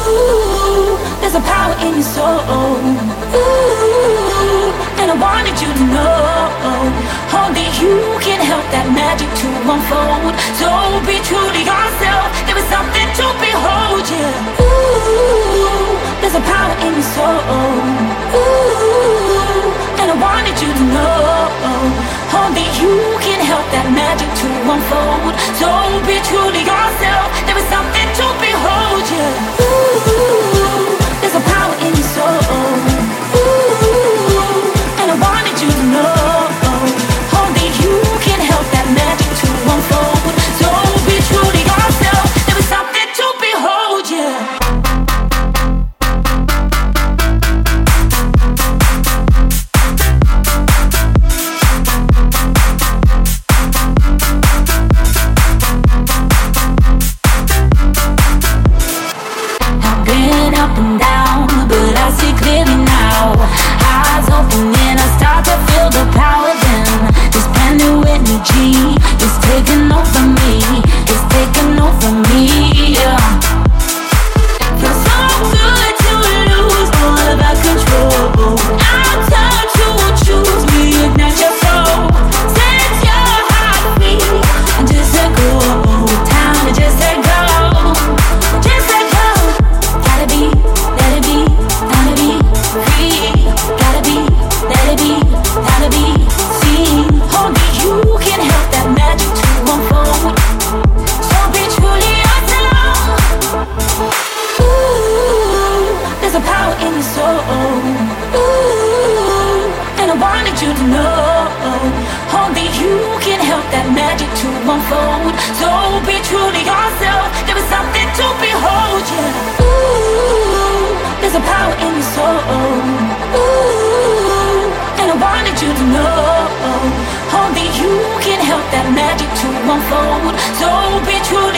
Ooh, there's a power in your soul. Ooh, and I wanted you to know only you can help that magic to unfold. So be true to yourself. There is something to behold, yeah. Ooh, there's a power in your soul. Ooh, and I wanted you to know only you can help that magic to unfold. So be true to yourself. There is something to behold, yeah. Ooh, there's a power in your soul. Ooh, and I wanted you to know only you can help that magic to unfold. So be true to yourself. There is something to behold, yeah. Up and down, but I see clearly now. Eyes open and I start to feel the power then. This brand new energy is taking over me. It's taking over me, yeah. Feels so good to lose all of our control. Our time to choose, reignite your soul. Set your heart free and just let go. Time to just let go. Just let go. Gotta be, let it be, gotta be free. Gotta be, let it be, gotta be seen. Only you can help that magic to unfold. So be truly yourself. Ooh, there's a power in your soul. Ooh, and I wanted you to know only you can help that magic to unfold. So be true to yourself. There is something to behold, yeah. Ooh, there's a power in your soul. Ooh, and I wanted you to know only you can help that magic to unfold. So be true